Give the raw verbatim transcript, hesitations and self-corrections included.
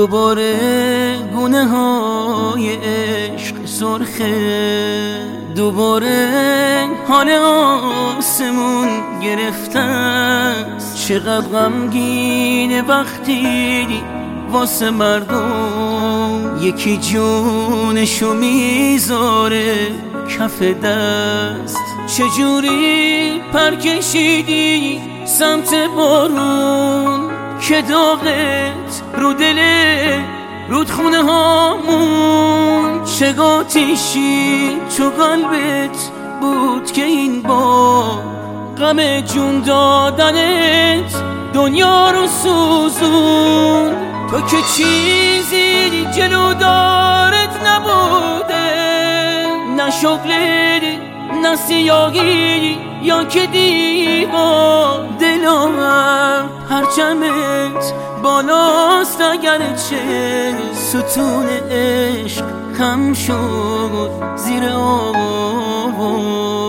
دوباره گونه های عشق سرخه، دوباره حال آسمون گرفته است. چقدر غمگینه وقتی واسه مردم یکی جونشو میذاره کف دست. چجوری پر کشیدی سمت بارون که داغت رو دل رودخونه هامون، چه آتیشی تو قلبت بود که این بار غم جون دادنت دنیا رو سوزون. تو که چیزی جلو دارت نبوده، نه شغلی نه سیاهی یا که دیوار. دلم پرچمت بالاست اگرچه ستون عشق خم شد زیر آب.